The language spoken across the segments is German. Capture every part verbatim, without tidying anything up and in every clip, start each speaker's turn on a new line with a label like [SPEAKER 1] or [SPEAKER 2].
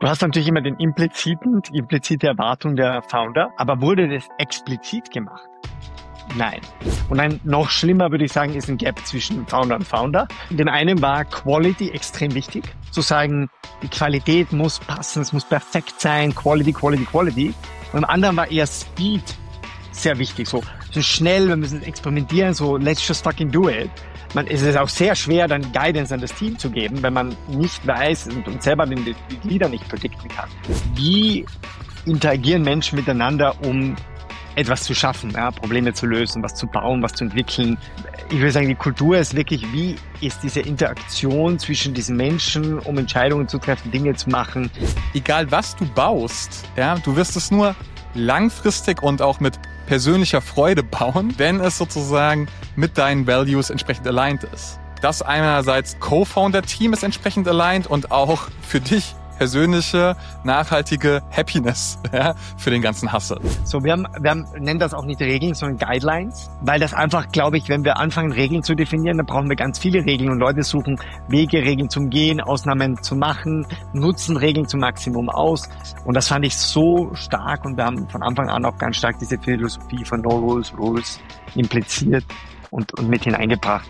[SPEAKER 1] Du hast natürlich immer den impliziten, die implizite Erwartung der Founder, aber wurde das explizit gemacht? Nein. Und ein noch schlimmer, würde ich sagen, ist ein Gap zwischen Founder und Founder. Dem einen war Quality extrem wichtig, zu sagen, die Qualität muss passen, es muss perfekt sein, Quality, Quality, Quality. Und dem anderen war eher Speed sehr wichtig, so, so schnell, wir müssen experimentieren, so let's just fucking do it. Man, es ist auch sehr schwer, dann Guidance an das Team zu geben, wenn man nicht weiß und, und selber den, die Leader nicht predikten kann. Wie interagieren Menschen miteinander, um etwas zu schaffen, ja, Probleme zu lösen, was zu bauen, was zu entwickeln? Ich würde sagen, die Kultur ist wirklich, wie ist diese Interaktion zwischen diesen Menschen, um Entscheidungen zu treffen, Dinge zu machen.
[SPEAKER 2] Egal was du baust, ja, du wirst es nur langfristig und auch mit persönlicher Freude bauen, wenn es sozusagen mit deinen Values entsprechend aligned ist. Das einerseits Co-Founder-Team ist entsprechend aligned und auch für dich persönliche, nachhaltige Happiness, ja, für den ganzen Hustle.
[SPEAKER 1] So, wir haben, wir haben, nennen das auch nicht Regeln, sondern Guidelines, weil das einfach, glaube ich, wenn wir anfangen, Regeln zu definieren, dann brauchen wir ganz viele Regeln und Leute suchen Wege, Regeln zum Gehen, Ausnahmen zu machen, nutzen Regeln zum Maximum aus. Und das fand ich so stark und wir haben von Anfang an auch ganz stark diese Philosophie von No Rules, Rules impliziert und, und mit hineingebracht.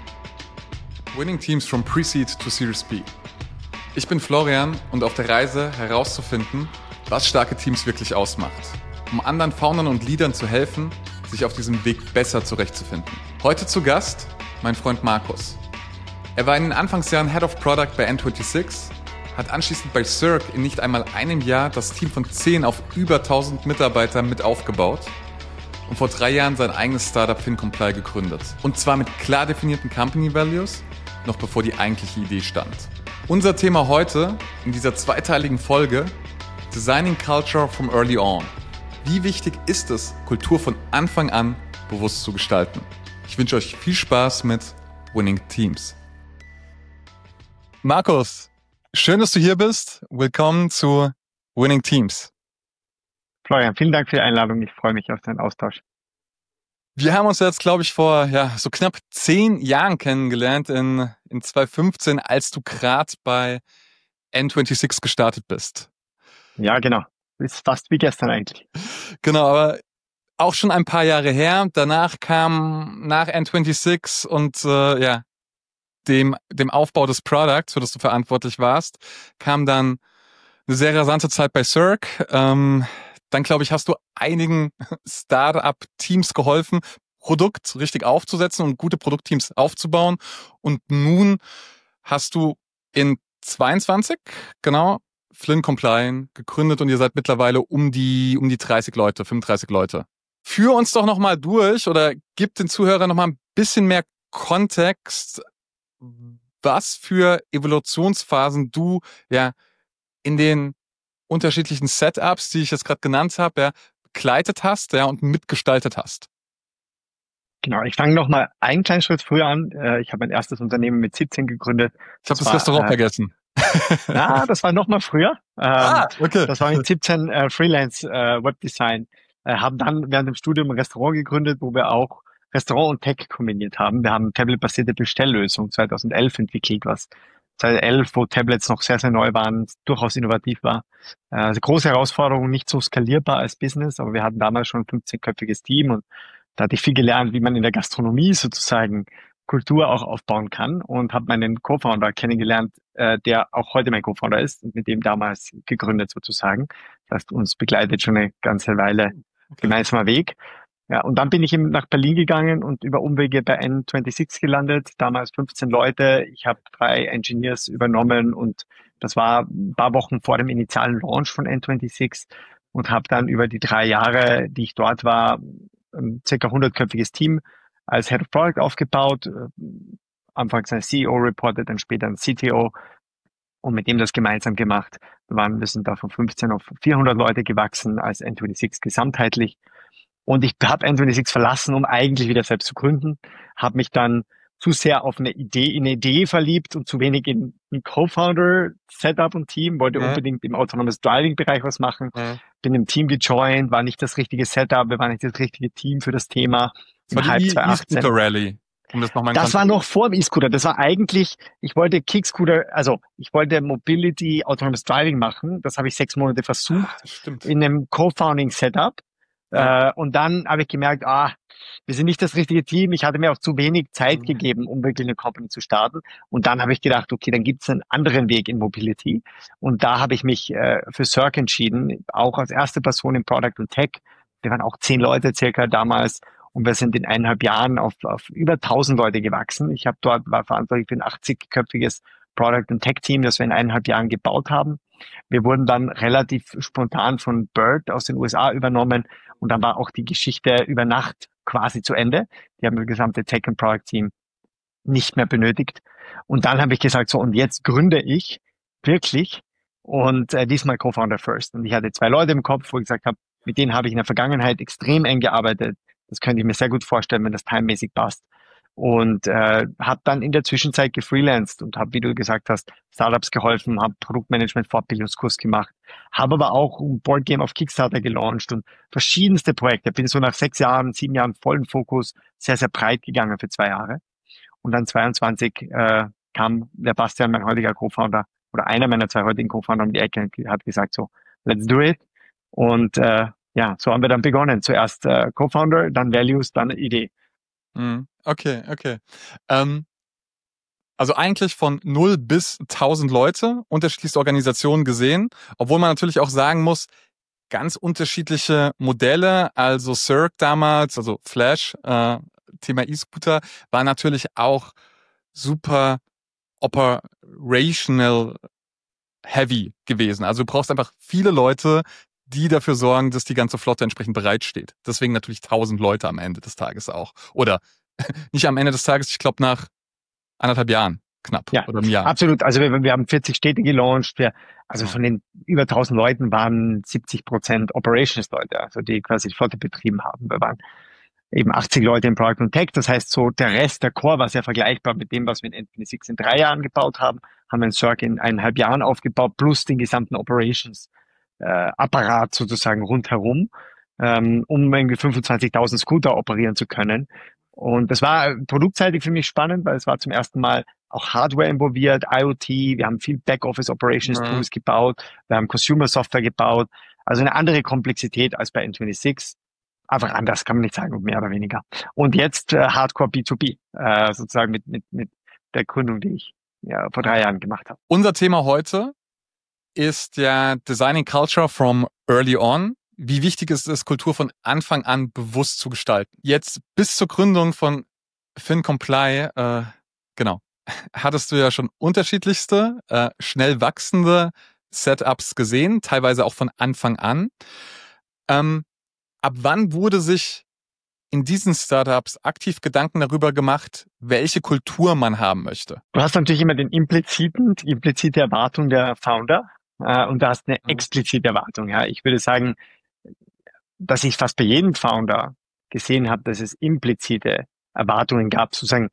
[SPEAKER 2] Winning Teams from Pre-Seed to Series B. Ich bin Florian und auf der Reise herauszufinden, was starke Teams wirklich ausmacht, um anderen Foundern und Leadern zu helfen, sich auf diesem Weg besser zurechtzufinden. Heute zu Gast mein Freund Markus. Er war in den Anfangsjahren Head of Product bei N sechsundzwanzig, hat anschließend bei Cirque in nicht einmal einem Jahr das Team von zehn auf über tausend Mitarbeiter mit aufgebaut und vor drei Jahren sein eigenes Startup FinComply gegründet. Und zwar mit klar definierten Company Values, noch bevor die eigentliche Idee stand. Unser Thema heute in dieser zweiteiligen Folge: Designing Culture from Early On. Wie wichtig ist es, Kultur von Anfang an bewusst zu gestalten? Ich wünsche euch viel Spaß mit Winning Teams. Markus, schön, dass du hier bist. Willkommen zu Winning Teams.
[SPEAKER 1] Florian, vielen Dank für die Einladung. Ich freue mich auf den Austausch.
[SPEAKER 2] Wir haben uns jetzt, glaube ich, vor ja so knapp zehn Jahren kennengelernt, in, in zwanzig fünfzehn, als du gerade bei N sechsundzwanzig gestartet bist.
[SPEAKER 1] Ja, genau. Ist fast wie gestern eigentlich.
[SPEAKER 2] Genau, aber auch schon ein paar Jahre her. Danach kam nach N sechsundzwanzig und äh, ja dem dem Aufbau des Products, für das du verantwortlich warst, kam dann eine sehr rasante Zeit bei Cirque. Ähm, Dann, glaube ich, hast du einigen Startup-Teams geholfen, Produkt richtig aufzusetzen und gute Produktteams aufzubauen. Und nun hast du in zweiundzwanzig, genau, FinComply gegründet und ihr seid mittlerweile um die um die dreißig Leute, fünfunddreißig Leute. Führ uns doch nochmal durch oder gib den Zuhörern nochmal ein bisschen mehr Kontext, was für Evolutionsphasen du ja in den unterschiedlichen Setups, die ich jetzt gerade genannt habe, ja, begleitet hast, ja, und mitgestaltet hast.
[SPEAKER 1] Genau, ich fange noch mal einen kleinen Schritt früher an. Ich habe mein erstes Unternehmen mit siebzehn gegründet.
[SPEAKER 2] Ich habe das, das Restaurant äh, vergessen.
[SPEAKER 1] Ja, das war noch mal früher.
[SPEAKER 2] Ah, okay.
[SPEAKER 1] Das war mit siebzehn äh, Freelance äh, Webdesign. Äh, haben dann während dem Studium ein Restaurant gegründet, wo wir auch Restaurant und Tech kombiniert haben. Wir haben eine tabletbasierte Bestelllösung zweitausendelf entwickelt, was zweitausendelf, wo Tablets noch sehr, sehr neu waren, durchaus innovativ war. Also große Herausforderung, nicht so skalierbar als Business, aber wir hatten damals schon ein fünfzehnköpfiges Team und da hatte ich viel gelernt, wie man in der Gastronomie sozusagen Kultur auch aufbauen kann und habe meinen Co-Founder kennengelernt, der auch heute mein Co-Founder ist und mit dem damals gegründet sozusagen. Das heißt, uns begleitet schon eine ganze Weile gemeinsamer Weg. Ja, und dann bin ich eben nach Berlin gegangen und über Umwege bei N sechsundzwanzig gelandet, damals fünfzehn Leute. Ich habe drei Engineers übernommen und das war ein paar Wochen vor dem initialen Launch von N sechsundzwanzig und habe dann über die drei Jahre, die ich dort war, ein circa hundertköpfiges Team als Head of Product aufgebaut. Anfangs ein C E O reported, dann später ein C T O und mit dem das gemeinsam gemacht. Wir waren, wir sind da von fünfzehn auf vierhundert Leute gewachsen als N sechsundzwanzig gesamtheitlich. Und ich habe N sechsundzwanzig verlassen, um eigentlich wieder selbst zu gründen, habe mich dann zu sehr auf eine Idee, in eine Idee verliebt und zu wenig in ein Co-Founder-Setup und Team, wollte ja. unbedingt im Autonomous Driving-Bereich was machen, ja. bin im Team gejoint, war nicht das richtige Setup, wir waren nicht das richtige Team für das Thema.
[SPEAKER 2] Das war die E-Scooter Rally. Um das nochmal
[SPEAKER 1] Das war noch vor dem E-Scooter. Das war eigentlich, ich wollte Kick-Scooter, also ich wollte Mobility Autonomous Driving machen. Das habe ich sechs Monate versucht
[SPEAKER 2] ah, stimmt.
[SPEAKER 1] in einem Co-Founding-Setup.
[SPEAKER 2] Ja.
[SPEAKER 1] Äh, und dann habe ich gemerkt, ah, wir sind nicht das richtige Team. Ich hatte mir auch zu wenig Zeit
[SPEAKER 2] Mhm.
[SPEAKER 1] gegeben, um wirklich eine Company zu starten. Und dann habe ich gedacht, okay, dann gibt es einen anderen Weg in Mobility. Und da habe ich mich äh, für Cirque entschieden, auch als erste Person im Product und Tech. Wir waren auch zehn Leute circa damals. Und wir sind in eineinhalb Jahren auf, auf über tausend Leute gewachsen. Ich habe dort war verantwortlich für ein achtzig-köpfiges Product und Tech Team, das wir in eineinhalb Jahren gebaut haben. Wir wurden dann relativ spontan von Bird aus den U S A übernommen. Und dann war auch die Geschichte über Nacht quasi zu Ende. Die haben das gesamte Tech und Product Team nicht mehr benötigt. Und dann habe ich gesagt, so, und jetzt gründe ich wirklich und äh, diesmal Co-Founder First. Und ich hatte zwei Leute im Kopf, wo ich gesagt habe, mit denen habe ich in der Vergangenheit extrem eng gearbeitet. Das könnte ich mir sehr gut vorstellen, wenn das timemäßig passt. Und äh, habe dann in der Zwischenzeit gefreelanced und habe, wie du gesagt hast, Startups geholfen, habe Produktmanagement-Fortbildungskurs gemacht, habe aber auch ein Boardgame auf Kickstarter gelauncht und verschiedenste Projekte. Bin so nach sechs Jahren, sieben Jahren vollen Fokus sehr, sehr breit gegangen für zwei Jahre. Und dann zweiundzwanzig äh, kam der Bastian, mein heutiger Co-Founder, oder einer meiner zwei heutigen Co-Founder um die Ecke und hat gesagt so, let's do it. Und äh, ja, so haben wir dann begonnen. Zuerst äh, Co-Founder, dann Values, dann Idee.
[SPEAKER 2] Mhm. Okay, okay. Ähm, also eigentlich von null bis tausend Leute, unterschiedlichste Organisationen gesehen, obwohl man natürlich auch sagen muss, ganz unterschiedliche Modelle, also Cirque damals, also Flash, äh, Thema E-Scooter, war natürlich auch super operational heavy gewesen. Also du brauchst einfach viele Leute, die dafür sorgen, dass die ganze Flotte entsprechend bereitsteht. Deswegen natürlich tausend Leute am Ende des Tages auch. Oder nicht am Ende des Tages, ich glaube nach anderthalb Jahren knapp
[SPEAKER 1] Ja,
[SPEAKER 2] oder einem Jahr.
[SPEAKER 1] absolut. Also wir, wir haben vierzig Städte gelauncht. Wir, also
[SPEAKER 2] Ja.
[SPEAKER 1] von den über tausend Leuten waren siebzig Prozent Operations-Leute, also die quasi die Flotte betrieben haben. Wir waren eben achtzig Leute im Product und Tech. Das heißt, so der Rest, der Core war sehr vergleichbar mit dem, was wir in N sechsundzwanzig in drei Jahren gebaut haben. Haben wir in Cirque in eineinhalb Jahren aufgebaut, plus den gesamten Operations-Apparat sozusagen rundherum, ähm, um irgendwie fünfundzwanzigtausend Scooter operieren zu können. Und das war produktseitig für mich spannend, weil es war zum ersten Mal auch Hardware involviert, IoT, wir haben viel Backoffice-Operations-Tools
[SPEAKER 2] Mhm.
[SPEAKER 1] gebaut, wir haben Consumer-Software gebaut, also eine andere Komplexität als bei N sechsundzwanzig. Einfach anders, kann man nicht sagen, mehr oder weniger. Und jetzt äh, Hardcore B zwei B, äh, sozusagen mit, mit, mit der Gründung, die ich ja, vor drei Jahren gemacht habe.
[SPEAKER 2] Unser Thema heute ist ja Designing Culture from Early On. Wie wichtig ist es, Kultur von Anfang an bewusst zu gestalten? Jetzt bis zur Gründung von FinComply, äh, genau, hattest du ja schon unterschiedlichste, äh, schnell wachsende Setups gesehen, teilweise auch von Anfang an. Ähm, ab wann wurde sich in diesen Startups aktiv Gedanken darüber gemacht, welche Kultur man haben möchte?
[SPEAKER 1] Du hast natürlich immer den impliziten, die implizite Erwartung der Founder äh, und du hast eine
[SPEAKER 2] Mhm.
[SPEAKER 1] explizite Erwartung. Ja, ich würde sagen, dass ich fast bei jedem Founder gesehen habe, dass es implizite Erwartungen gab, sozusagen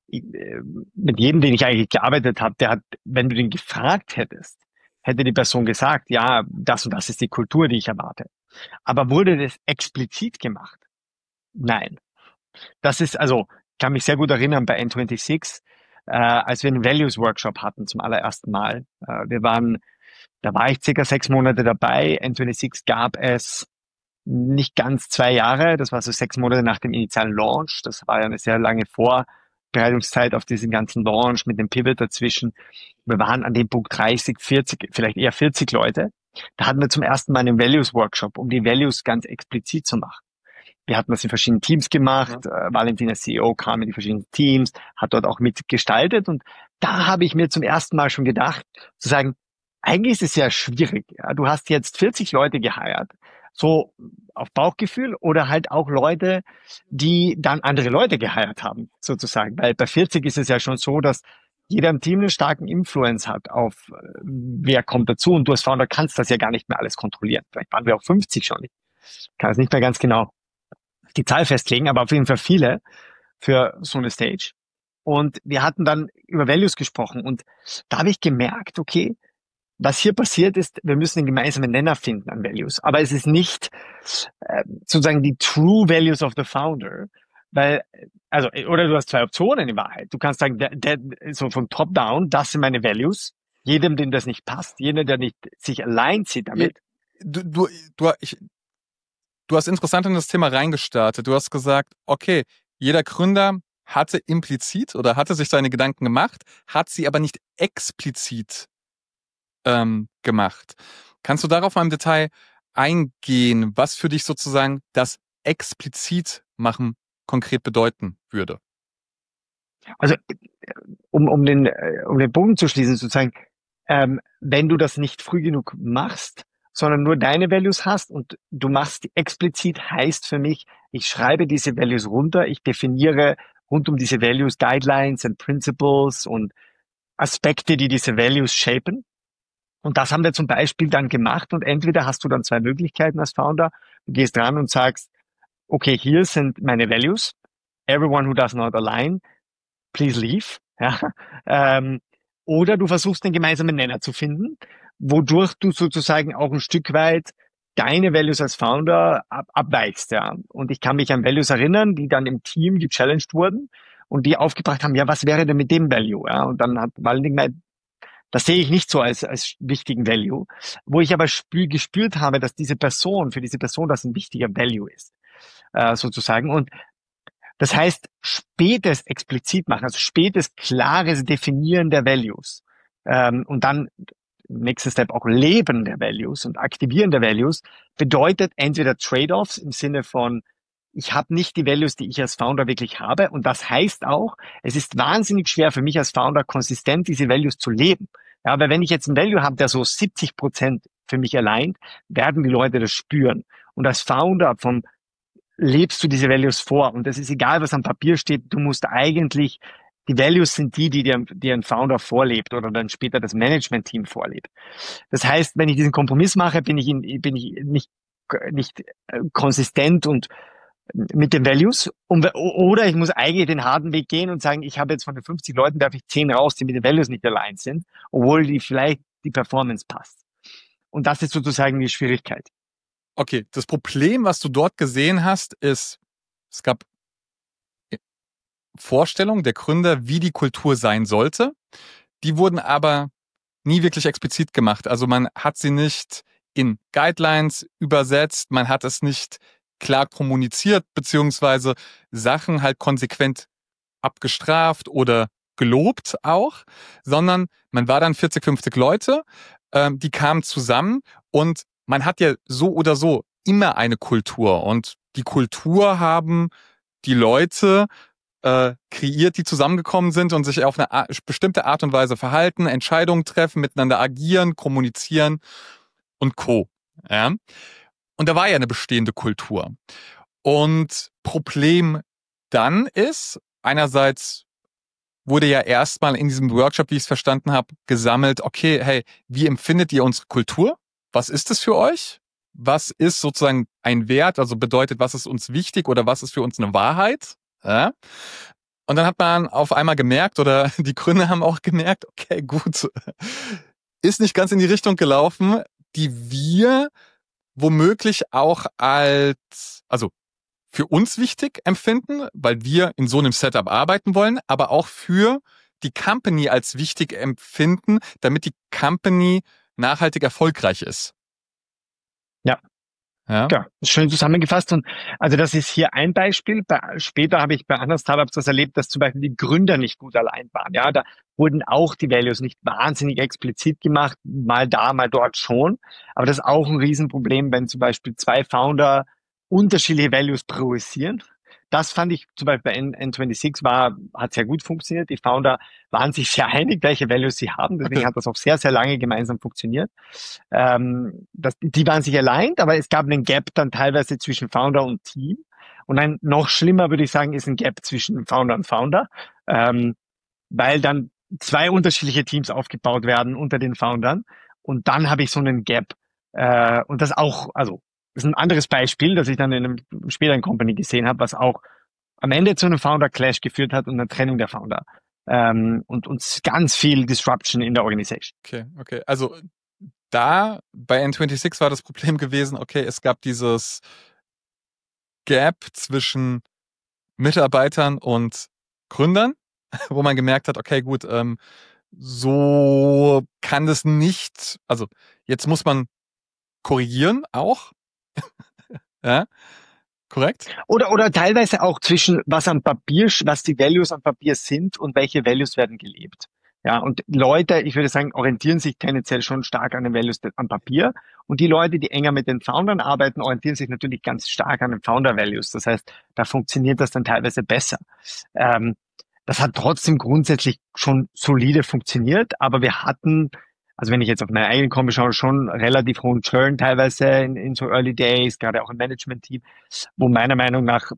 [SPEAKER 1] mit jedem, den ich eigentlich gearbeitet habe, der hat, wenn du den gefragt hättest, hätte die Person gesagt, ja, das und das ist die Kultur, die ich erwarte. Aber wurde das explizit gemacht? Nein. Das ist, also, ich kann mich sehr gut erinnern bei N sechsundzwanzig, äh, als wir einen Values Workshop hatten zum allerersten Mal. Äh, wir waren, da war ich circa sechs Monate dabei. N sechsundzwanzig gab es nicht ganz zwei Jahre. Das war so sechs Monate nach dem initialen Launch. Das war ja eine sehr lange Vorbereitungszeit auf diesen ganzen Launch mit dem Pivot dazwischen. Wir waren an dem Punkt dreißig, vierzig, vielleicht eher vierzig Leute. Da hatten wir zum ersten Mal einen Values Workshop, um die Values ganz explizit zu machen. Wir hatten das in verschiedenen Teams gemacht. Ja. Äh, Valentin als C E O kam in die verschiedenen Teams, hat dort auch mitgestaltet. Und da habe ich mir zum ersten Mal schon gedacht, zu sagen, eigentlich ist es ja schwierig. Ja? Du hast jetzt vierzig Leute geheiert, so auf Bauchgefühl, oder halt auch Leute, die dann andere Leute geheiert haben, sozusagen. Weil bei vierzig ist es ja schon so, dass jeder im Team einen starken Influence hat auf, wer kommt dazu. Und du als Founder kannst das ja gar nicht mehr alles kontrollieren. Vielleicht waren wir auch fünfzig schon. Ich kann es nicht mehr ganz genau die Zahl festlegen, aber auf jeden Fall viele für so eine Stage. Und wir hatten dann über Values gesprochen und da habe ich gemerkt, okay, was hier passiert ist, wir müssen einen gemeinsamen Nenner finden an Values. Aber es ist nicht äh, sozusagen die true Values of the Founder, weil, also, oder du hast zwei Optionen in Wahrheit. Du kannst sagen, der, der, so von top down, das sind meine Values. Jedem, dem das nicht passt, jeder, der nicht sich allein sieht damit.
[SPEAKER 2] Du, du, du, ich, du hast interessant in das Thema reingestartet. Du hast gesagt, okay, jeder Gründer hatte implizit oder hatte sich seine Gedanken gemacht, hat sie aber nicht explizit ähm, gemacht. Kannst du darauf mal im Detail eingehen, was für dich sozusagen das explizit machen konkret bedeuten würde?
[SPEAKER 1] Also, um, um den, äh, um den Bogen zu schließen, sozusagen, ähm, wenn du das nicht früh genug machst, sondern nur deine Values hast und du machst die explizit, heißt für mich, ich schreibe diese Values runter, ich definiere rund um diese Values Guidelines and Principles und Aspekte, die diese Values shapen. Und das haben wir zum Beispiel dann gemacht und entweder hast du dann zwei Möglichkeiten als Founder, du gehst ran und sagst, okay, hier sind meine Values, everyone who does not align, please leave. Ja, ähm, oder du versuchst den gemeinsamen Nenner zu finden, wodurch du sozusagen auch ein Stück weit deine Values als Founder ab, abweichst. Ja. Und ich kann mich an Values erinnern, die dann im Team gechallenged wurden und die aufgebracht haben, ja, was wäre denn mit dem Value? Ja. Und dann hat Valentin gemeint, das sehe ich nicht so als, als wichtigen Value, wo ich aber spür, gespürt habe, dass diese Person, für diese Person das ein wichtiger Value ist, äh, sozusagen. Und das heißt, spätes explizit machen, also spätes klares Definieren der Values ähm, und dann nächster Step auch Leben der Values und Aktivieren der Values bedeutet entweder Trade-offs im Sinne von, ich habe nicht die Values, die ich als Founder wirklich habe und das heißt auch, es ist wahnsinnig schwer für mich als Founder konsistent diese Values zu leben. Ja, aber wenn ich jetzt ein Value habe, der so siebzig Prozent für mich allein, werden die Leute das spüren. Und als Founder vom lebst du diese Values vor. Und es ist egal, was am Papier steht, du musst eigentlich, die Values sind die, die dir, dir ein Founder vorlebt oder dann später das Management-Team vorlebt. Das heißt, wenn ich diesen Kompromiss mache, bin ich, in, bin ich nicht, nicht äh, konsistent und mit den Values. Und, oder ich muss eigentlich den harten Weg gehen und sagen, ich habe jetzt von den fünfzig Leuten, darf ich zehn raus, die mit den Values nicht allein sind, obwohl die vielleicht die Performance passt. Und das ist sozusagen die Schwierigkeit.
[SPEAKER 2] Okay, das Problem, was du dort gesehen hast, ist, es gab Vorstellungen der Gründer, wie die Kultur sein sollte. Die wurden aber nie wirklich explizit gemacht. Also man hat sie nicht in Guidelines übersetzt, man hat es nicht klar kommuniziert, beziehungsweise Sachen halt konsequent abgestraft oder gelobt auch, sondern man war dann vierzig, fünfzig Leute, ähm, die kamen zusammen und man hat ja so oder so immer eine Kultur und die Kultur haben die Leute äh, kreiert, die zusammengekommen sind und sich auf eine Art, bestimmte Art und Weise verhalten, Entscheidungen treffen, miteinander agieren, kommunizieren und Co. Ja? Und da war ja eine bestehende Kultur. Und Problem dann ist, einerseits wurde ja erstmal in diesem Workshop, wie ich es verstanden habe, gesammelt, okay, hey, wie empfindet ihr unsere Kultur? Was ist es für euch? Was ist sozusagen ein Wert? Also bedeutet, was ist uns wichtig oder was ist für uns eine Wahrheit? Ja? Und dann hat man auf einmal gemerkt oder die Gründer haben auch gemerkt, okay, gut, ist nicht ganz in die Richtung gelaufen, die wir womöglich auch als, also für uns wichtig empfinden, weil wir in so einem Setup arbeiten wollen, aber auch für die Company als wichtig empfinden, damit die Company nachhaltig erfolgreich ist.
[SPEAKER 1] Ja. Ja. Ja, schön zusammengefasst. Und also das ist hier ein Beispiel. Bei, später habe ich bei anderen Startups das erlebt, dass zum Beispiel die Gründer nicht gut allein waren. Ja, da wurden auch die Values nicht wahnsinnig explizit gemacht, mal da, mal dort schon. Aber das ist auch ein Riesenproblem, wenn zum Beispiel zwei Founder unterschiedliche Values priorisieren. Das fand ich zum Beispiel bei N sechsundzwanzig war, hat sehr gut funktioniert. Die Founder waren sich sehr einig, welche Values sie haben. Deswegen
[SPEAKER 2] Okay.
[SPEAKER 1] hat das auch sehr, sehr lange gemeinsam funktioniert. Ähm, das, die waren sich aligned, aber es gab einen Gap dann teilweise zwischen Founder und Team. Und ein noch schlimmer, würde ich sagen, ist ein Gap zwischen Founder und Founder, ähm, weil dann zwei unterschiedliche Teams aufgebaut werden unter den Foundern. Und dann habe ich so einen Gap. Äh, und das auch, also das ist ein anderes Beispiel, das ich dann in einem späteren Company gesehen habe, was auch am Ende zu einem Founder-Clash geführt hat und einer Trennung der Founder. Ähm, und uns ganz viel Disruption in der Organisation.
[SPEAKER 2] Okay, okay. Also da bei N sechsundzwanzig war das Problem gewesen, okay, es gab dieses Gap zwischen Mitarbeitern und Gründern, wo man gemerkt hat, okay, gut, ähm, so kann das nicht, also jetzt muss man korrigieren auch, ja, korrekt?
[SPEAKER 1] Oder, oder teilweise auch zwischen was am Papier, was die Values am Papier sind und welche Values werden gelebt. Ja, und Leute, ich würde sagen, orientieren sich tendenziell schon stark an den Values am Papier. Und die Leute, die enger mit den Foundern arbeiten, orientieren sich natürlich ganz stark an den Founder Values. Das heißt, da funktioniert das dann teilweise besser. Ähm, das hat trotzdem grundsätzlich schon solide funktioniert, aber wir hatten, also wenn ich jetzt auf meine eigene Kombi schaue, schon relativ hohen Churn teilweise in, in so Early Days, gerade auch im Management-Team, wo meiner Meinung nach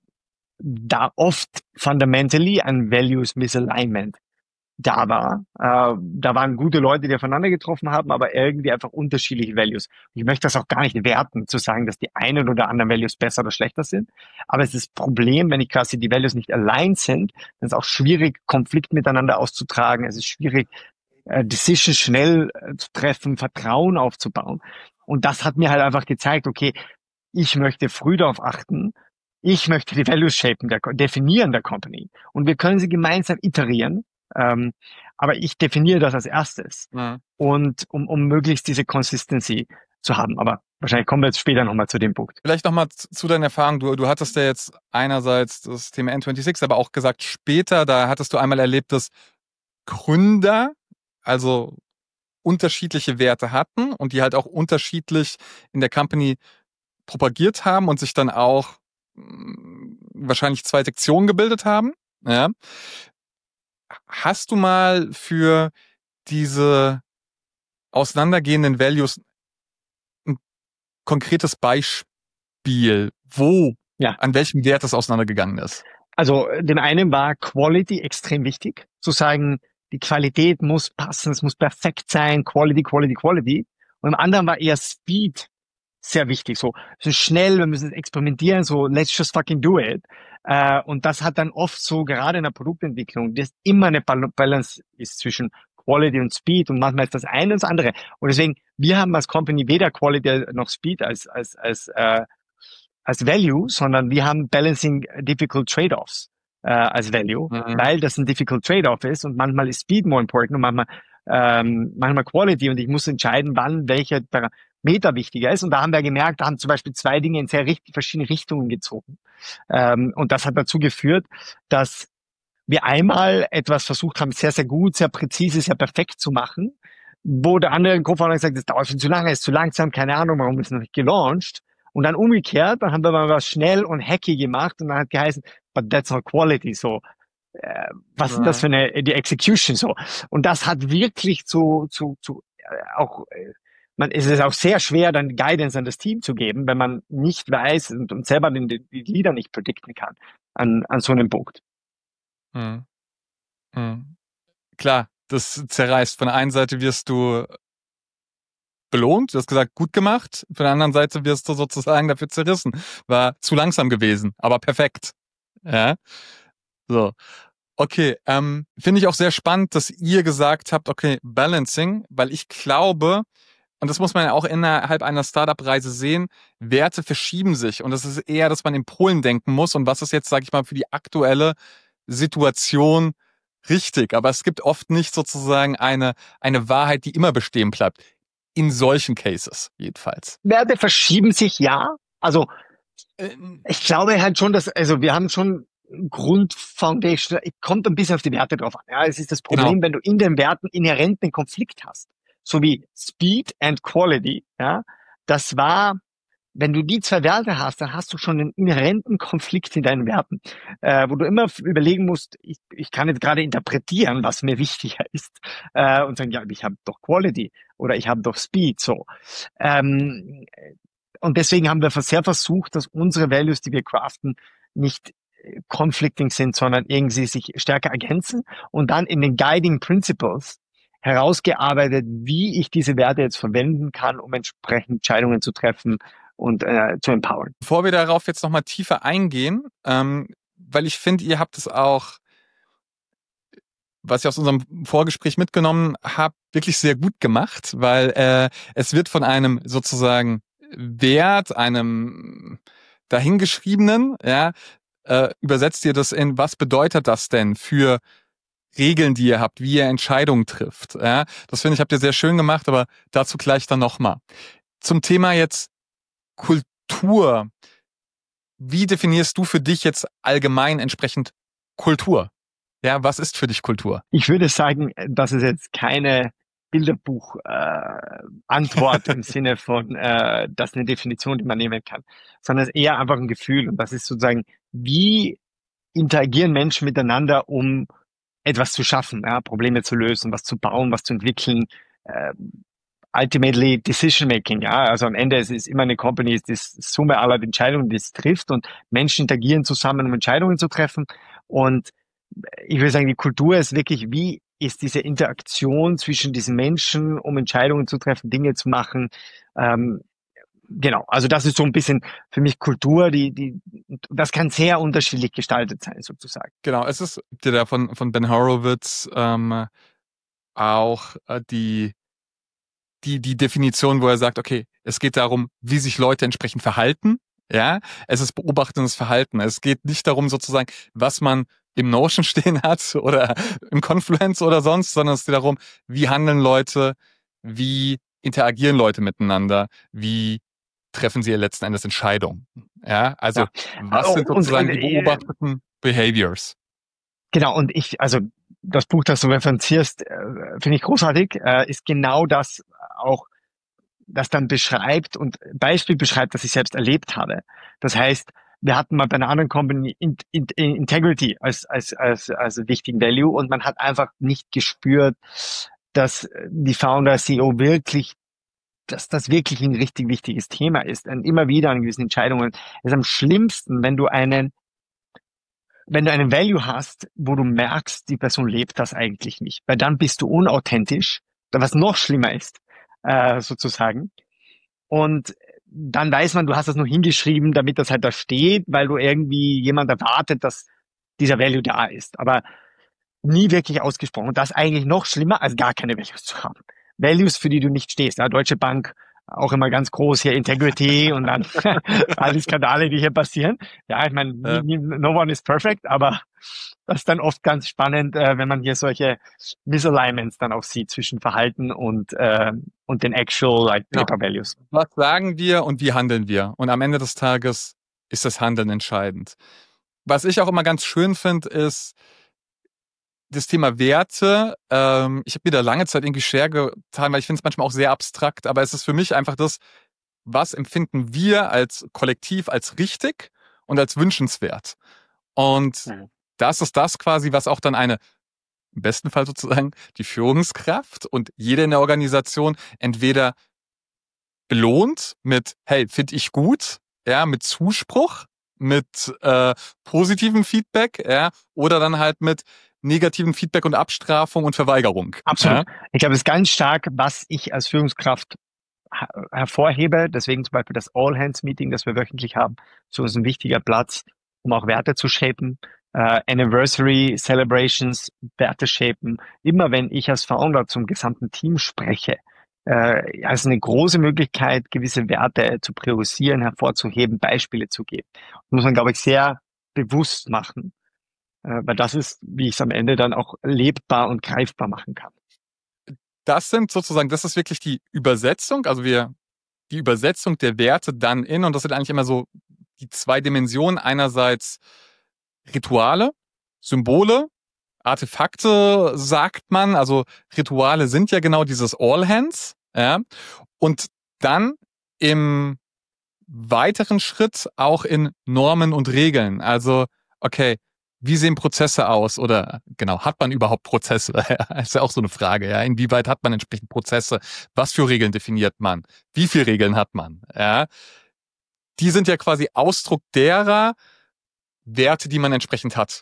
[SPEAKER 1] da oft fundamentally ein Values Misalignment da war. Äh, da waren gute Leute, die aufeinander getroffen haben, aber irgendwie einfach unterschiedliche Values. Ich möchte das auch gar nicht werten, zu sagen, dass die einen oder anderen Values besser oder schlechter sind. Aber es ist das Problem, wenn ich quasi die Values nicht aligned sind, dann ist es auch schwierig, Konflikt miteinander auszutragen. Es ist schwierig, äh, Decisions schnell äh, zu treffen, Vertrauen aufzubauen. Und das hat mir halt einfach gezeigt, okay, ich möchte früh darauf achten, ich möchte die Values shapen, der, definieren der Company. Und wir können sie gemeinsam iterieren. Ähm, aber ich definiere das als erstes.
[SPEAKER 2] Ja.
[SPEAKER 1] Und um, um möglichst diese Consistency zu haben. Aber wahrscheinlich kommen wir jetzt später nochmal zu dem Punkt.
[SPEAKER 2] Vielleicht nochmal zu deiner Erfahrung. Du, du hattest ja jetzt einerseits das Thema N sechsundzwanzig, aber auch gesagt später, da hattest du einmal erlebt, dass Gründer, also unterschiedliche Werte hatten und die halt auch unterschiedlich in der Company propagiert haben und sich dann auch mh, wahrscheinlich zwei Sektionen gebildet haben. Ja. Hast du mal für diese auseinandergehenden Values ein konkretes Beispiel, wo,
[SPEAKER 1] Ja.
[SPEAKER 2] an welchem Wert das auseinandergegangen ist?
[SPEAKER 1] Also dem einen war Quality extrem wichtig, zu sagen, die Qualität muss passen, es muss perfekt sein, Quality, Quality, Quality. Und im anderen war eher Speed sehr wichtig, so, so schnell, wir müssen experimentieren, so let's just fucking do it. Äh, und das hat dann oft so, gerade in der Produktentwicklung, dass immer eine Balance ist zwischen Quality und Speed und manchmal ist das eine und das andere. Und deswegen, wir haben als Company weder Quality noch Speed als, als, als, äh, als Value, sondern wir haben Balancing Difficult Trade-offs äh, als Value,
[SPEAKER 2] Mhm.
[SPEAKER 1] weil das ein Difficult Trade-off ist und manchmal ist Speed more important und manchmal, ähm, manchmal Quality und ich muss entscheiden, wann welcher Parameter wichtiger ist. Und da haben wir gemerkt, da haben zum Beispiel zwei Dinge in sehr richt- verschiedene Richtungen gezogen. Ähm, und das hat dazu geführt, dass wir einmal etwas versucht haben, sehr, sehr gut, sehr präzise, sehr perfekt zu machen, wo der andere Co-Founder gesagt hat, das dauert viel zu lange, ist zu langsam, keine Ahnung, warum ist es noch nicht gelauncht. Und dann umgekehrt, dann haben wir mal was schnell und hacky gemacht und dann hat geheißen, but that's not quality, so. Äh, was ist
[SPEAKER 2] Ja.
[SPEAKER 1] das für eine, die Execution, so. Und das hat wirklich zu, zu, zu, äh, auch, äh, man, es ist auch sehr schwer, dann Guidance an das Team zu geben, wenn man nicht weiß und, und selber den, die Leader nicht predikten kann an, an so einem Punkt.
[SPEAKER 2] Mhm. Mhm. Klar, das zerreißt. Von der einen Seite wirst du belohnt, du hast gesagt, gut gemacht. Von der anderen Seite wirst du sozusagen dafür zerrissen. War zu langsam gewesen, aber perfekt. Ja. So. Okay, ähm, finde ich auch sehr spannend, dass ihr gesagt habt, okay, Balancing, weil ich glaube, und das muss man ja auch innerhalb einer Startup-Reise sehen, Werte verschieben sich. Und das ist eher, dass man in Polen denken muss. Und was ist jetzt, sage ich mal, für die aktuelle Situation richtig? Aber es gibt oft nicht sozusagen eine, eine Wahrheit, die immer bestehen bleibt. In solchen Cases jedenfalls.
[SPEAKER 1] Werte verschieben sich, ja. Also
[SPEAKER 2] Ähm,
[SPEAKER 1] ich glaube halt schon, dass, also wir haben schon Grundfoundation, kommt ein bisschen auf die Werte drauf an. Ja, es ist das Problem,
[SPEAKER 2] Genau.
[SPEAKER 1] wenn du in den Werten inhärenten Konflikt hast, so wie Speed and Quality, ja, das war, wenn du die zwei Werte hast, dann hast du schon einen inhärenten Konflikt in deinen Werten, äh, wo du immer überlegen musst, ich, ich kann jetzt gerade interpretieren, was mir wichtiger ist, äh, und sagen, ja, ich habe doch Quality oder ich habe doch Speed, so. Ähm, und deswegen haben wir sehr versucht, dass unsere Values, die wir craften, nicht conflicting sind, sondern irgendwie sich stärker ergänzen und dann in den Guiding Principles herausgearbeitet, wie ich diese Werte jetzt verwenden kann, um entsprechend Entscheidungen zu treffen und äh, zu empowern.
[SPEAKER 2] Bevor wir darauf jetzt nochmal tiefer eingehen, ähm, weil ich finde, ihr habt es auch, was ich aus unserem Vorgespräch mitgenommen habe, wirklich sehr gut gemacht, weil äh, es wird von einem sozusagen Wert, einem dahingeschriebenen, ja, äh, übersetzt ihr das in, was bedeutet das denn für Regeln, die ihr habt, wie ihr Entscheidungen trifft. Ja, das finde ich, habt ihr sehr schön gemacht, aber dazu gleich dann nochmal. Zum Thema jetzt Kultur. Wie definierst du für dich jetzt allgemein entsprechend Kultur? Ja, was ist für dich Kultur?
[SPEAKER 1] Ich würde sagen, das ist jetzt keine Bilderbuch-Antwort äh, im Sinne von, äh, das ist eine Definition, die man nehmen kann, sondern es ist eher einfach ein Gefühl. Und das ist sozusagen, wie interagieren Menschen miteinander, um etwas zu schaffen, ja, Probleme zu lösen, was zu bauen, was zu entwickeln, äh, ultimately decision making, ja, also am Ende es ist immer eine Company, ist die Summe aller Entscheidungen, die es trifft, und Menschen interagieren zusammen, um Entscheidungen zu treffen. Und ich würde sagen, die Kultur ist wirklich, wie ist diese Interaktion zwischen diesen Menschen, um Entscheidungen zu treffen, Dinge zu machen. Ähm, genau, also das ist so ein bisschen für mich Kultur, die, die, das kann sehr unterschiedlich gestaltet sein, sozusagen.
[SPEAKER 2] Genau, es ist der von, von Ben Horowitz ähm, auch äh, die die die Definition, wo er sagt, okay, es geht darum, wie sich Leute entsprechend verhalten. Ja, es ist beobachtendes Verhalten. Es geht nicht darum, sozusagen, was man im Notion stehen hat oder im Confluence oder sonst, sondern es geht darum, wie handeln Leute, wie interagieren Leute miteinander, wie treffen sie letzten Endes Entscheidungen. Ja, also
[SPEAKER 1] Ja.
[SPEAKER 2] was sind sozusagen
[SPEAKER 1] und, und,
[SPEAKER 2] die beobachteten Behaviors?
[SPEAKER 1] Genau, und ich, also das Buch, das du referenzierst, äh, finde ich großartig, äh, ist genau das auch, das dann beschreibt und Beispiel beschreibt, das ich selbst erlebt habe. Das heißt, wir hatten mal bei einer anderen Company in, in, in Integrity als, als, als, als wichtigen Value, und man hat einfach nicht gespürt, dass die Founder, C E O wirklich, dass das wirklich ein richtig wichtiges Thema ist. Und immer wieder an gewissen Entscheidungen. Es ist am schlimmsten, wenn du einen wenn du einen Value hast, wo du merkst, die Person lebt das eigentlich nicht, weil dann bist du unauthentisch, was noch schlimmer ist, äh, sozusagen. Und dann weiß man, du hast das nur hingeschrieben, damit das halt da steht, weil du irgendwie jemand erwartet, dass dieser Value da ist, aber nie wirklich ausgesprochen. Und das ist eigentlich noch schlimmer, als gar keine Values zu haben. Values, für die du nicht stehst. Ja, Deutsche Bank, auch immer ganz groß hier, Integrity und dann all die Skandale, die hier passieren. Ja, ich meine,
[SPEAKER 2] Ja.
[SPEAKER 1] no one is perfect, aber das ist dann oft ganz spannend, äh, wenn man hier solche Misalignments dann auch sieht zwischen Verhalten und äh, und den actual like paper
[SPEAKER 2] Genau.
[SPEAKER 1] values.
[SPEAKER 2] Was sagen wir und wie handeln wir? Und am Ende des Tages ist das Handeln entscheidend. Was ich auch immer ganz schön finde, ist das Thema Werte. Ähm, ich habe mir da lange Zeit irgendwie schwer getan, weil ich finde es manchmal auch sehr abstrakt, aber es ist für mich einfach das, was empfinden wir als Kollektiv als richtig und als wünschenswert. Und
[SPEAKER 1] Mhm.
[SPEAKER 2] das ist das quasi, was auch dann eine, im besten Fall sozusagen, die Führungskraft und jede in der Organisation entweder belohnt mit, hey, finde ich gut, ja, mit Zuspruch, mit äh, positivem Feedback, ja, oder dann halt mit negativen Feedback und Abstrafung und Verweigerung.
[SPEAKER 1] Absolut.
[SPEAKER 2] Ja?
[SPEAKER 1] Ich glaube, es ist ganz stark, was ich als Führungskraft hervorhebe. Deswegen zum Beispiel das All-Hands-Meeting, das wir wöchentlich haben. So ist ein wichtiger Platz, um auch Werte zu shapen. Uh, Anniversary Celebrations, Werte shapen. Immer wenn ich als Founder zum gesamten Team spreche, äh, also eine große Möglichkeit, gewisse Werte zu priorisieren, hervorzuheben, Beispiele zu geben. Das muss man, glaube ich, sehr bewusst machen, äh, weil das ist, wie ich es am Ende dann auch lebbar und greifbar machen kann.
[SPEAKER 2] Das sind sozusagen, das ist wirklich die Übersetzung, also wir, die Übersetzung der Werte dann in, und das sind eigentlich immer so die zwei Dimensionen, einerseits Rituale, Symbole, Artefakte, sagt man, also Rituale sind ja genau dieses All Hands, ja, und dann im weiteren Schritt auch in Normen und Regeln, also, okay, wie sehen Prozesse aus? Oder genau, hat man überhaupt Prozesse? Das ist ja auch so eine Frage, ja. Inwieweit hat man entsprechend Prozesse? Was für Regeln definiert man? Wie viele Regeln hat man? Ja. Die sind ja quasi Ausdruck derer Werte, die man entsprechend hat.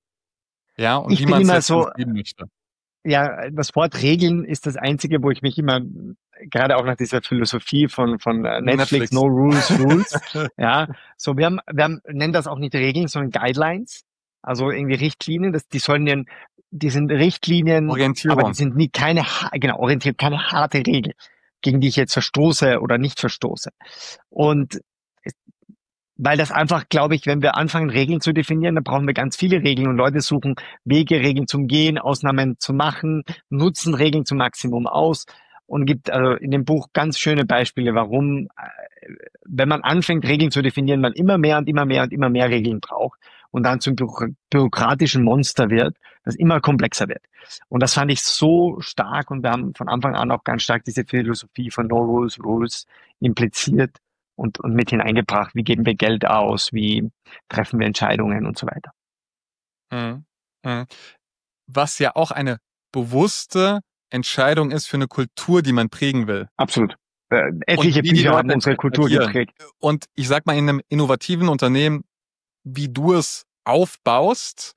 [SPEAKER 2] Ja, und
[SPEAKER 1] Ich
[SPEAKER 2] wie
[SPEAKER 1] bin
[SPEAKER 2] man es
[SPEAKER 1] immer
[SPEAKER 2] jetzt
[SPEAKER 1] so,
[SPEAKER 2] leben möchte.
[SPEAKER 1] ja, das Wort Regeln ist das einzige, wo ich mich immer, gerade auch nach dieser Philosophie von, von Netflix,
[SPEAKER 2] Netflix.
[SPEAKER 1] No Rules, Rules, ja, so, wir haben, wir haben, nennen das auch nicht Regeln, sondern Guidelines, also irgendwie Richtlinien, das, die sollen ja, die sind Richtlinien,
[SPEAKER 2] Orientierung.
[SPEAKER 1] aber die sind nie keine, genau, Orientierung, keine harte Regel, gegen die ich jetzt verstoße oder nicht verstoße. Und weil das einfach, glaube ich, wenn wir anfangen, Regeln zu definieren, dann brauchen wir ganz viele Regeln und Leute suchen Wege, Regeln zum Gehen, Ausnahmen zu machen, nutzen Regeln zum Maximum aus und gibt also in dem Buch ganz schöne Beispiele, warum, äh, wenn man anfängt, Regeln zu definieren, man immer mehr und immer mehr und immer mehr Regeln braucht und dann zum büro bürokratischen Monster wird, das immer komplexer wird. Und das fand ich so stark und wir haben von Anfang an auch ganz stark diese Philosophie von No Rules, Rules impliziert und, und mit hineingebracht. Wie geben wir Geld aus? Wie treffen wir Entscheidungen und so weiter?
[SPEAKER 2] Mhm. Mhm. Was ja auch eine bewusste Entscheidung ist für eine Kultur, die man prägen will.
[SPEAKER 1] Absolut. Äh, etliche Bücher haben unsere Kultur
[SPEAKER 2] agieren.
[SPEAKER 1] geprägt.
[SPEAKER 2] Und ich sag mal, in einem innovativen Unternehmen, wie du es aufbaust,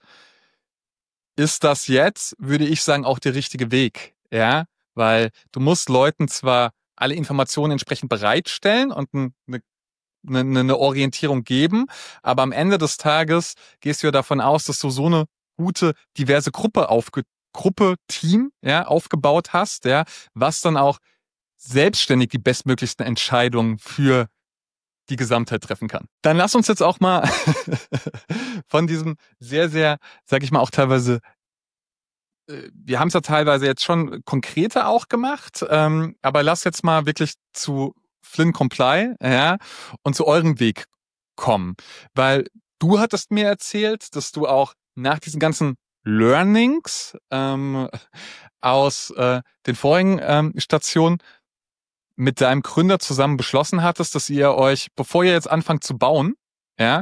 [SPEAKER 2] ist das jetzt, würde ich sagen, auch der richtige Weg. Ja, weil du musst Leuten zwar alle Informationen entsprechend bereitstellen und eine, eine, eine Orientierung geben, aber am Ende des Tages gehst du ja davon aus, dass du so eine gute, diverse Gruppe aufge Gruppe, Team, ja, aufgebaut hast, ja, was dann auch selbstständig die bestmöglichsten Entscheidungen für die Gesamtheit treffen kann. Dann lass uns jetzt auch mal von diesem sehr, sehr, sag ich mal, auch teilweise, äh, wir haben es ja teilweise jetzt schon konkreter auch gemacht, ähm, aber lass jetzt mal wirklich zu Flynn Comply, ja, und zu eurem Weg kommen. Weil du hattest mir erzählt, dass du auch nach diesen ganzen Learnings ähm, aus äh, den vorigen ähm, Stationen mit deinem Gründer zusammen beschlossen hattest, dass ihr euch, bevor ihr jetzt anfangt zu bauen, ja,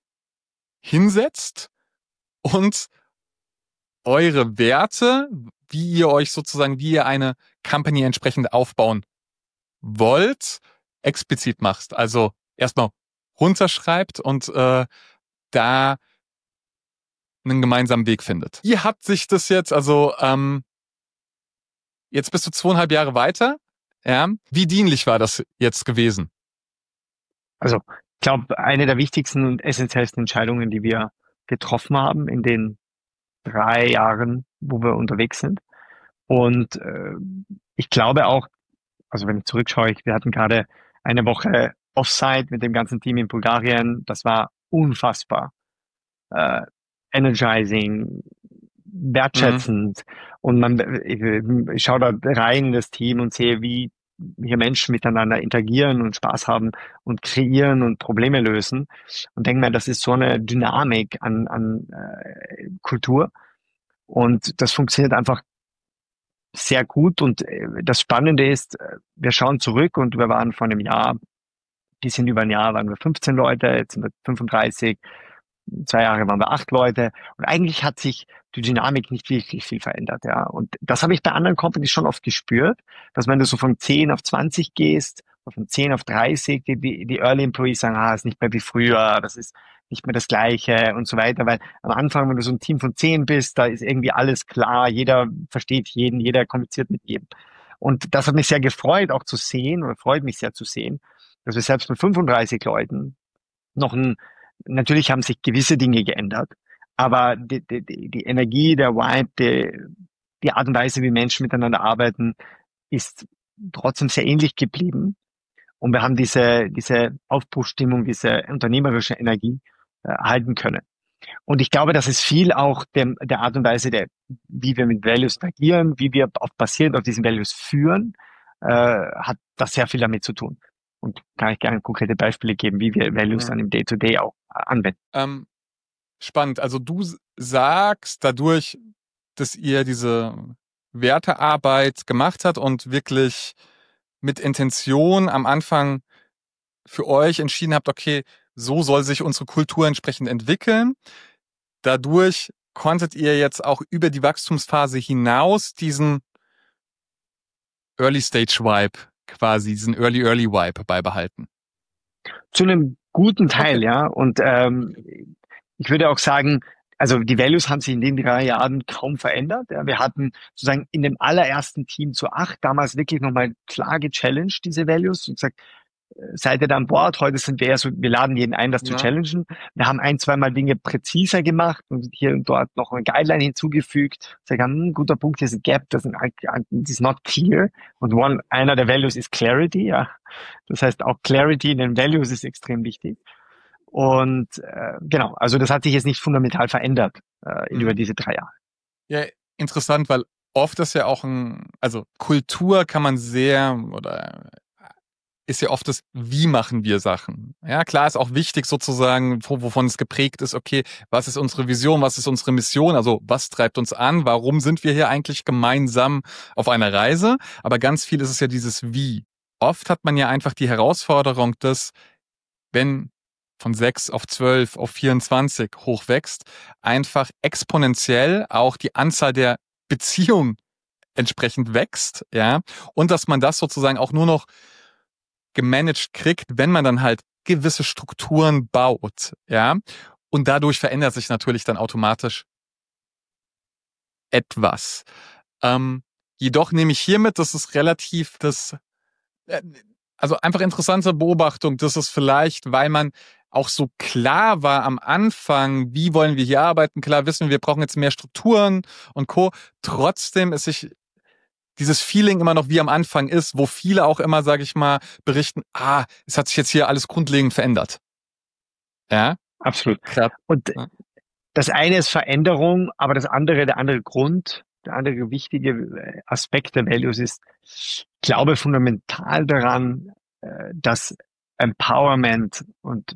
[SPEAKER 2] hinsetzt und eure Werte, wie ihr euch sozusagen, wie ihr eine Company entsprechend aufbauen wollt, explizit machst. Also erstmal runterschreibt und äh, da einen gemeinsamen Weg findet. Wie hat sich das jetzt, also ähm, jetzt bist du zweieinhalb Jahre weiter, ja? Wie dienlich war das jetzt gewesen?
[SPEAKER 1] Also ich glaube, eine der wichtigsten und essentiellsten Entscheidungen, die wir getroffen haben in den drei Jahren, wo wir unterwegs sind. Und äh, ich glaube auch, also wenn ich zurückschaue, wir hatten gerade eine Woche Offsite mit dem ganzen Team in Bulgarien. Das war unfassbar äh, energizing,
[SPEAKER 2] Mhm.
[SPEAKER 1] wertschätzend. Und man, ich, ich schaue da rein in das Team und sehe, wie hier Menschen miteinander interagieren und Spaß haben und kreieren und Probleme lösen. Und denke mir, das ist so eine Dynamik an, an äh, Kultur. Und das funktioniert einfach sehr gut. Und äh, das Spannende ist, äh, wir schauen zurück und wir waren vor einem Jahr, bisschen über ein Jahr waren wir fünfzehn Leute, jetzt sind wir fünfunddreißig, zwei Jahre waren wir acht Leute. Und eigentlich hat sich die Dynamik nicht wirklich viel verändert, ja. Und das habe ich bei anderen Companies schon oft gespürt, dass wenn du so von zehn auf zwanzig gehst, oder von zehn auf dreißig, die, die, die Early Employees sagen, ah, ist nicht mehr wie früher, das ist nicht mehr das Gleiche und so weiter, weil am Anfang, wenn du so ein Team von zehn bist, da ist irgendwie alles klar, jeder versteht jeden, jeder kommuniziert mit jedem. Und das hat mich sehr gefreut, auch zu sehen, oder freut mich sehr zu sehen, dass wir selbst mit fünfunddreißig Leuten noch ein, natürlich haben sich gewisse Dinge geändert, aber die, die, die Energie, der Vibe, die, die Art und Weise, wie Menschen miteinander arbeiten, ist trotzdem sehr ähnlich geblieben. Und wir haben diese, diese Aufbruchsstimmung, diese unternehmerische Energie äh, halten können. Und ich glaube, das ist viel auch dem, der Art und Weise, der, wie wir mit Values agieren, wie wir auf, basierend auf diesen Values führen, äh, hat das sehr viel damit zu tun. Und kann ich gerne konkrete Beispiele geben, wie wir Values dann
[SPEAKER 2] Mhm.
[SPEAKER 1] im Day-to-Day auch äh, anwenden.
[SPEAKER 2] Ähm, spannend. Also du sagst dadurch, dass ihr diese Wertearbeit gemacht habt und wirklich mit Intention am Anfang für euch entschieden habt, okay, so soll sich unsere Kultur entsprechend entwickeln. Dadurch konntet ihr jetzt auch über die Wachstumsphase hinaus diesen Early Stage Vibe quasi, diesen Early Early Vibe beibehalten.
[SPEAKER 1] Zu einem guten Teil,
[SPEAKER 2] Okay.
[SPEAKER 1] ja. Und ähm, ich würde auch sagen, also die Values haben sich in den drei Jahren kaum verändert. Ja. Wir hatten sozusagen in dem allerersten Team zu acht damals wirklich nochmal klar gechallenged, diese Values, und gesagt, seid ihr da an Bord? Heute sind wir eher so, wir laden jeden ein, das zu
[SPEAKER 2] Ja.
[SPEAKER 1] challengen. Wir haben ein, zweimal Dinge präziser gemacht und hier und dort noch eine Guideline hinzugefügt. Sagen, ein guter Punkt, hier ist ein Gap, das ist, ein, das ist not clear. Und one, einer der Values ist Clarity, ja. Das heißt, auch Clarity in den Values ist extrem wichtig. Und äh, genau, also das hat sich jetzt nicht fundamental verändert äh,
[SPEAKER 2] Mhm.
[SPEAKER 1] über diese drei Jahre.
[SPEAKER 2] Ja, interessant, weil oft ist ja auch ein, also Kultur kann man sehr oder ist ja oft das, wie machen wir Sachen? Ja, klar ist auch wichtig sozusagen, wo- wovon es geprägt ist, okay, was ist unsere Vision, was ist unsere Mission, also was treibt uns an, warum sind wir hier eigentlich gemeinsam auf einer Reise? Aber ganz viel ist es ja dieses Wie. Oft hat man ja einfach die Herausforderung, dass wenn von sechs auf zwölf auf vierundzwanzig hochwächst, einfach exponentiell auch die Anzahl der Beziehungen entsprechend wächst, ja, und dass man das sozusagen auch nur noch gemanagt kriegt, wenn man dann halt gewisse Strukturen baut, ja, und dadurch verändert sich natürlich dann automatisch etwas. Ähm, jedoch nehme ich hiermit, das ist relativ das, äh, also einfach interessante Beobachtung, dass es vielleicht, weil man auch so klar war am Anfang, wie wollen wir hier arbeiten, klar wissen wir, wir brauchen jetzt mehr Strukturen und Co. Trotzdem ist sich dieses Feeling immer noch wie am Anfang ist, wo viele auch immer, sage ich mal, berichten, ah, es hat sich jetzt hier alles grundlegend verändert. Ja,
[SPEAKER 1] Absolut.
[SPEAKER 2] klar.
[SPEAKER 1] Und das eine ist Veränderung, aber das andere, der andere Grund, der andere wichtige Aspekt der Values ist, ich glaube fundamental daran, äh, dass Empowerment und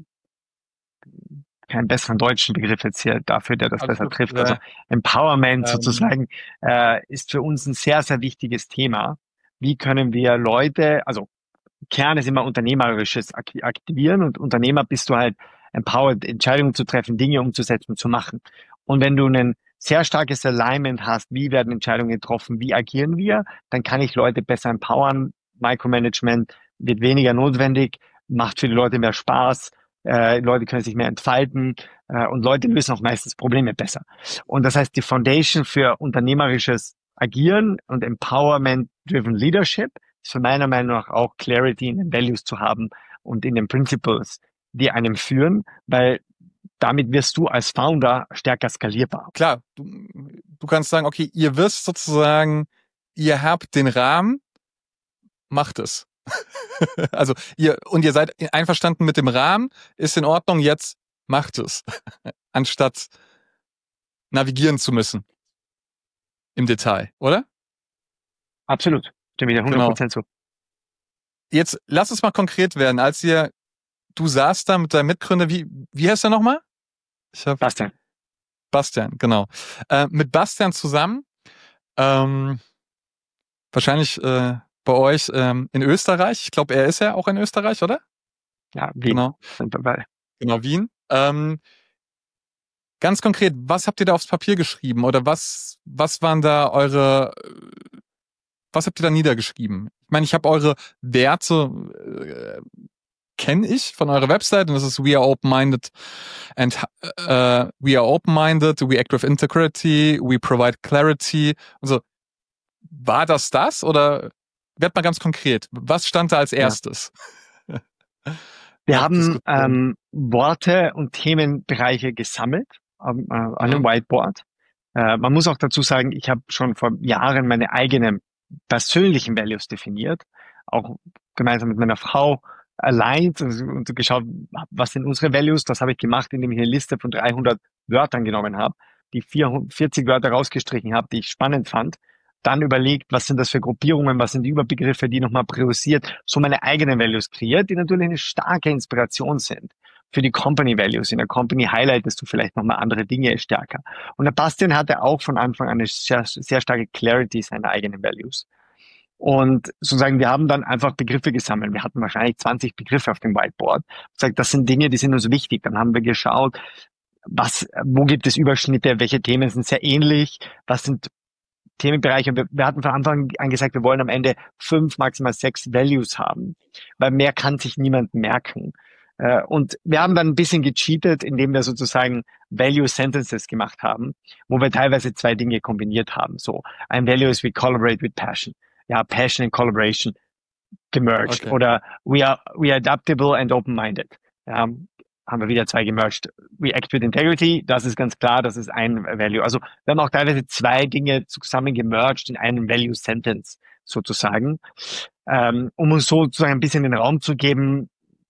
[SPEAKER 1] keinen besseren deutschen Begriff jetzt hier dafür, der das
[SPEAKER 2] Alles
[SPEAKER 1] besser
[SPEAKER 2] gut.
[SPEAKER 1] trifft. Also
[SPEAKER 2] Ja,
[SPEAKER 1] Empowerment
[SPEAKER 2] ähm,
[SPEAKER 1] sozusagen äh, ist für uns ein sehr, sehr wichtiges Thema. Wie können wir Leute, also Kern ist immer unternehmerisches Ak- Aktivieren und Unternehmer bist du halt empowered, Entscheidungen zu treffen, Dinge umzusetzen, zu machen. Und wenn du ein sehr starkes Alignment hast, wie werden Entscheidungen getroffen, wie agieren wir, dann kann ich Leute besser empowern. Micromanagement wird weniger notwendig, macht für die Leute mehr Spaß, äh, Leute können sich mehr entfalten äh, und Leute lösen auch meistens Probleme besser. Und das heißt, die Foundation für unternehmerisches Agieren und Empowerment-driven Leadership ist für meiner Meinung nach auch Clarity in den Values zu haben und in den Principles, die einem führen, weil damit wirst du als Founder stärker skalierbar.
[SPEAKER 2] klar, du, du kannst sagen, okay, ihr wisst sozusagen, ihr habt den Rahmen, macht es. Also ihr, und ihr seid einverstanden mit dem Rahmen, ist in Ordnung, jetzt macht es. Anstatt navigieren zu müssen im Detail, oder?
[SPEAKER 1] Absolut. Stimme ich dir hundert
[SPEAKER 2] Genau.
[SPEAKER 1] Prozent zu.
[SPEAKER 2] Jetzt lass es mal konkret werden. Als ihr, du saßt da mit deinem Mitgründer, wie, wie heißt er nochmal? Ich hab
[SPEAKER 1] Bastian.
[SPEAKER 2] Bastian, genau. Äh, mit Bastian zusammen, ähm, wahrscheinlich äh, bei euch ähm, in Österreich. Ich glaube, er ist ja auch in Österreich, oder?
[SPEAKER 1] Ja, Wien.
[SPEAKER 2] Genau,
[SPEAKER 1] Sind dabei.
[SPEAKER 2] genau, Wien. Ähm, ganz konkret, was habt ihr da aufs Papier geschrieben? Oder was, was waren da eure, äh, was habt ihr da niedergeschrieben? Ich meine, ich habe eure Werte, äh, kenne ich von eurer Website und das ist we are open-minded and uh, we are open-minded, we act with integrity, we provide clarity. Also war das das oder werd mal ganz konkret, was stand da als
[SPEAKER 1] Ja.
[SPEAKER 2] erstes?
[SPEAKER 1] Wir
[SPEAKER 2] Als
[SPEAKER 1] haben
[SPEAKER 2] Diskussion.
[SPEAKER 1] ähm, Worte und Themenbereiche gesammelt ähm, äh, an einem
[SPEAKER 2] Mhm.
[SPEAKER 1] Whiteboard. Äh, man muss auch dazu sagen, ich habe schon vor Jahren meine eigenen persönlichen Values definiert, auch gemeinsam mit meiner Frau aligned und, und geschaut, was sind unsere Values. Das habe ich gemacht, indem ich eine Liste von dreihundert Wörtern genommen habe, die vierzig Wörter rausgestrichen habe, die ich spannend fand. Dann überlegt, was sind das für Gruppierungen, was sind die Überbegriffe, die nochmal priorisiert, so meine eigenen Values kreiert, die natürlich eine starke Inspiration sind für die Company Values. In der Company highlightest du vielleicht nochmal andere Dinge stärker. Und der Bastian hatte auch von Anfang an eine sehr, sehr starke Clarity seiner eigenen Values. Und sozusagen, wir haben dann einfach Begriffe gesammelt. Wir hatten wahrscheinlich zwanzig Begriffe auf dem Whiteboard. Gesagt, das sind Dinge, die sind uns wichtig. Dann haben wir geschaut, was, wo gibt es Überschnitte, welche Themen sind sehr ähnlich, was sind Themenbereiche. Und wir, wir hatten von Anfang an gesagt, wir wollen am Ende fünf, maximal sechs Values haben, weil mehr kann sich niemand merken. Äh, Und wir haben dann ein bisschen gecheatet, indem wir sozusagen Value Sentences gemacht haben, wo wir teilweise zwei Dinge kombiniert haben. So, ein Value ist we collaborate with passion. Ja, Passion and Collaboration gemerged.
[SPEAKER 2] Okay.
[SPEAKER 1] Oder we are, we are adaptable and open-minded. Ja, haben wir wieder zwei gemerged. We act with integrity, das ist ganz klar, das ist ein Value. Also wir haben auch teilweise zwei Dinge zusammen gemerged in einen Value Sentence sozusagen, ähm, um uns sozusagen ein bisschen den Raum zu geben,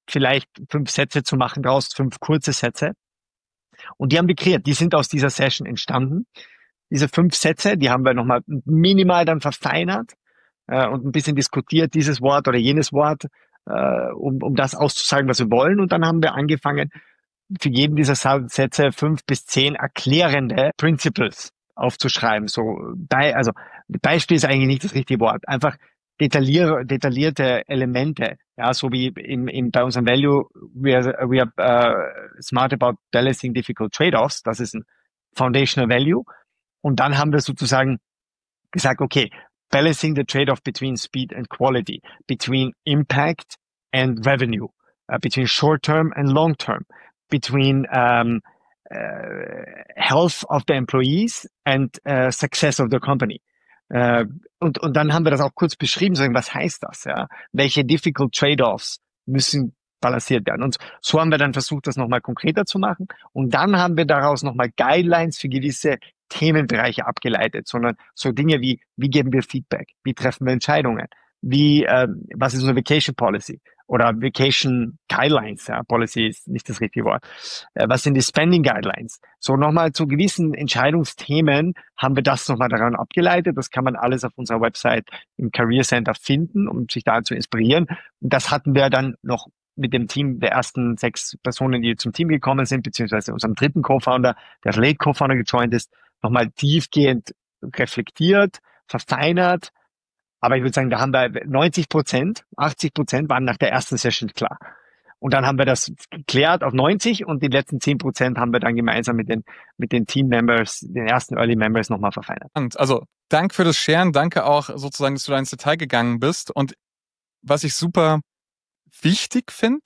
[SPEAKER 1] vielleicht fünf Sätze zu machen draus, fünf kurze Sätze. Und die haben wir kreiert. Die sind aus dieser Session entstanden. Diese fünf Sätze, die haben wir nochmal minimal dann verfeinert äh, und ein bisschen diskutiert, dieses Wort oder jenes Wort, äh, um, um das auszusagen, was wir wollen. Und dann haben wir angefangen, für jeden dieser Sätze fünf bis zehn erklärende Principles aufzuschreiben. So, bei, also Beispiel ist eigentlich nicht das richtige Wort. Einfach detaillier, detaillierte Elemente. Ja, so wie im, im, bei unserem Value, we are, we are uh, smart about balancing difficult trade-offs. Das ist ein foundational value. Und dann haben wir sozusagen gesagt, okay, balancing the trade-off between speed and quality, between impact and revenue, uh, between short-term and long-term, between um, uh, health of the employees and uh, success of the company. Uh, und, und dann haben wir das auch kurz beschrieben, sagen, was heißt das? Ja? Welche difficult Trade-offs müssen balanciert werden? Und so haben wir dann versucht, das nochmal konkreter zu machen. Und dann haben wir daraus nochmal Guidelines für gewisse Themenbereiche abgeleitet, sondern so Dinge wie, wie geben wir Feedback? Wie treffen wir Entscheidungen? Wie, äh, was ist unsere Vacation Policy? Oder Vacation Guidelines, ja, Policy ist nicht das richtige Wort. Äh, was sind die Spending Guidelines? So nochmal zu gewissen Entscheidungsthemen haben wir das nochmal daran abgeleitet. Das kann man alles auf unserer Website im Career Center finden, um sich da zu inspirieren. Und das hatten wir dann noch mit dem Team der ersten sechs Personen, die zum Team gekommen sind, beziehungsweise unserem dritten Co-Founder, der Late Co-Founder gejoint ist, nochmal tiefgehend reflektiert, verfeinert. Aber ich würde sagen, da haben wir neunzig Prozent, achtzig Prozent waren nach der ersten Session klar. Und dann haben wir das geklärt auf neunzig und die letzten zehn Prozent haben wir dann gemeinsam mit den, mit den Team-Members, den ersten Early Members nochmal verfeinert.
[SPEAKER 2] Also, danke für das Sharen. Danke auch sozusagen, dass du da ins Detail gegangen bist. Und was ich super wichtig finde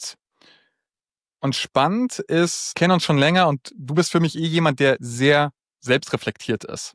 [SPEAKER 2] und spannend ist, kennen uns schon länger und du bist für mich eh jemand, der sehr selbstreflektiert ist.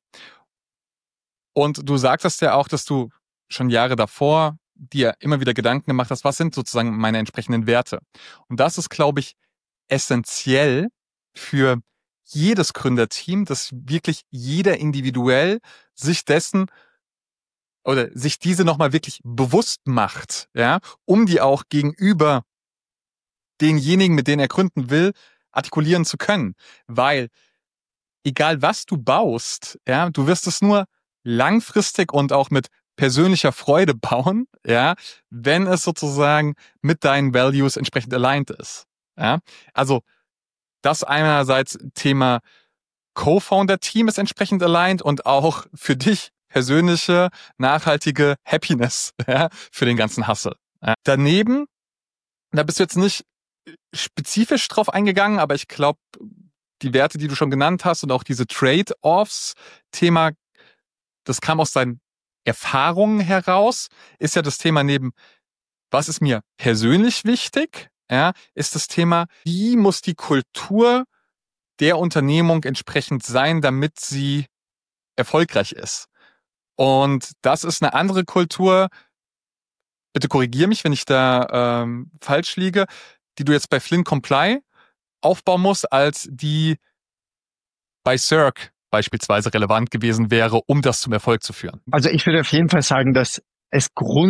[SPEAKER 2] Und du sagtest ja auch, dass du schon Jahre davor dir immer wieder Gedanken gemacht hast, was sind sozusagen meine entsprechenden Werte. Und das ist, glaube ich, essentiell für jedes Gründerteam, dass wirklich jeder individuell sich dessen oder sich diese nochmal wirklich bewusst macht, ja, um die auch gegenüber denjenigen, mit denen er gründen will, artikulieren zu können. Weil egal was du baust, ja, du wirst es nur langfristig und auch mit persönlicher Freude bauen, ja, wenn es sozusagen mit deinen Values entsprechend aligned ist. Ja, also das einerseits Thema Co-Founder-Team ist entsprechend aligned und auch für dich persönliche, nachhaltige Happiness, ja, für den ganzen Hustle. Ja. Daneben, da bist du jetzt nicht spezifisch drauf eingegangen, aber ich glaube, die Werte, die du schon genannt hast und auch diese Trade-offs-Thema, das kam aus deinen Erfahrungen heraus, ist ja das Thema neben, was ist mir persönlich wichtig, ja, ist das Thema, wie muss die Kultur der Unternehmung entsprechend sein, damit sie erfolgreich ist. Und das ist eine andere Kultur, bitte korrigier mich, wenn ich da ähm, falsch liege, die du jetzt bei Flynn Comply aufbauen musst, als die bei Cirque beispielsweise relevant gewesen wäre, um das zum Erfolg zu führen?
[SPEAKER 1] Also ich würde auf jeden Fall sagen, dass es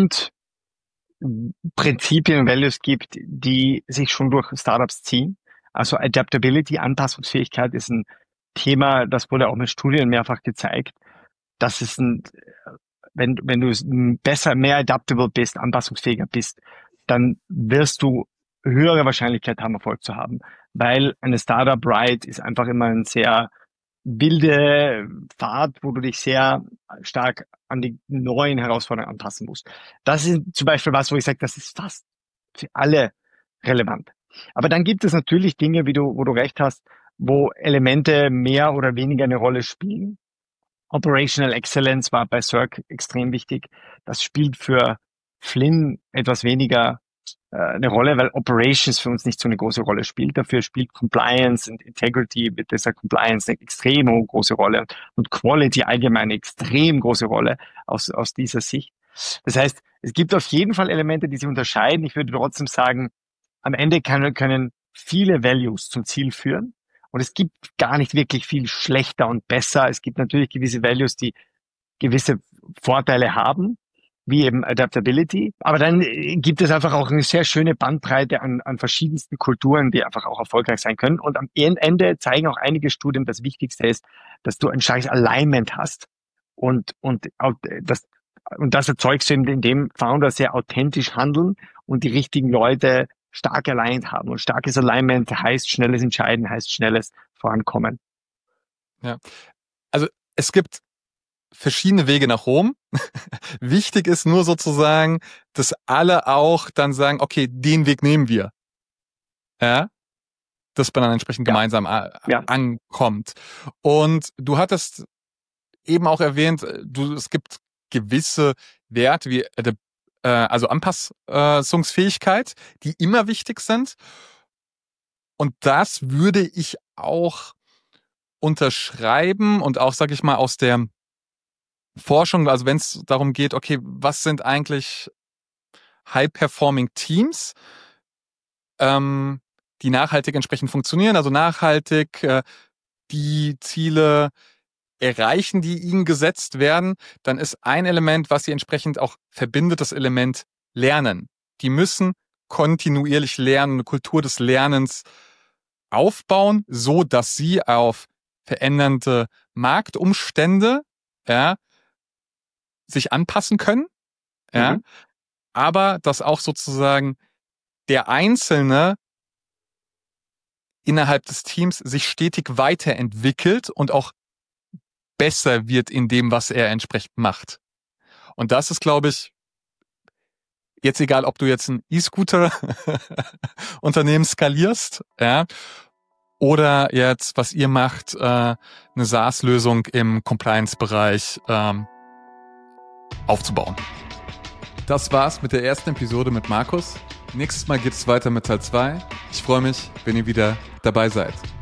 [SPEAKER 1] Grundprinzipien und Values gibt, die sich schon durch Startups ziehen. Also Adaptability, Anpassungsfähigkeit ist ein Thema, das wurde auch mit Studien mehrfach gezeigt. Das ist ein, wenn, wenn du besser, mehr adaptable bist, anpassungsfähiger bist, dann wirst du höhere Wahrscheinlichkeit haben, Erfolg zu haben. Weil eine Startup-Ride ist einfach immer ein sehr wilde Fahrt, wo du dich sehr stark an die neuen Herausforderungen anpassen musst. Das ist zum Beispiel was, wo ich sage, das ist fast für alle relevant. Aber dann gibt es natürlich Dinge, wie du, wo du recht hast, wo Elemente mehr oder weniger eine Rolle spielen. Operational Excellence war bei Cirque extrem wichtig. Das spielt für Flynn etwas weniger äh, eine Rolle, weil Operations für uns nicht so eine große Rolle spielt. Dafür spielt Compliance und Integrity mit dieser Compliance eine extrem große Rolle und Quality allgemein eine extrem große Rolle aus, aus dieser Sicht. Das heißt, es gibt auf jeden Fall Elemente, die sich unterscheiden. Ich würde trotzdem sagen, am Ende kann, können viele Values zum Ziel führen. Und es gibt gar nicht wirklich viel schlechter und besser. Es gibt natürlich gewisse Values, die gewisse Vorteile haben. wie eben Adaptability. Aber dann gibt es einfach auch eine sehr schöne Bandbreite an, an verschiedensten Kulturen, die einfach auch erfolgreich sein können. Und am Ende zeigen auch einige Studien, das Wichtigste ist, dass du ein starkes Alignment hast. Und, und das, und das erzeugst du, indem Founder sehr authentisch handeln und die richtigen Leute stark aligned haben. Und starkes Alignment heißt schnelles Entscheiden, heißt schnelles Vorankommen.
[SPEAKER 2] Ja, also es gibt verschiedene Wege nach Rom. Wichtig ist nur sozusagen, dass alle auch dann sagen, okay, den Weg nehmen wir. Ja, dass man dann entsprechend ja. gemeinsam a- ja. ankommt. Und du hattest eben auch erwähnt, du, es gibt gewisse Werte wie äh, also Anpassungsfähigkeit, die immer wichtig sind. Und das würde ich auch unterschreiben und auch, sag ich mal, aus der Forschung, also wenn es darum geht, okay, was sind eigentlich High-Performing Teams, ähm, die nachhaltig entsprechend funktionieren, also nachhaltig äh, die Ziele erreichen, die ihnen gesetzt werden, dann ist ein Element, was sie entsprechend auch verbindet, das Element Lernen. Die müssen kontinuierlich lernen, eine Kultur des Lernens aufbauen, so dass sie auf verändernde Marktumstände ja, sich anpassen können, ja, mhm. aber dass auch sozusagen der Einzelne innerhalb des Teams sich stetig weiterentwickelt und auch besser wird in dem, was er entsprechend macht. Und das ist, glaube ich, jetzt egal, ob du jetzt ein E-Scooter-Unternehmen skalierst, ja, oder jetzt, was ihr macht, äh, eine SaaS-Lösung im Compliance-Bereich ähm, aufzubauen. Das war's mit der ersten Episode mit Markus. Nächstes Mal geht's weiter mit Teil zwei. Ich freue mich, wenn ihr wieder dabei seid.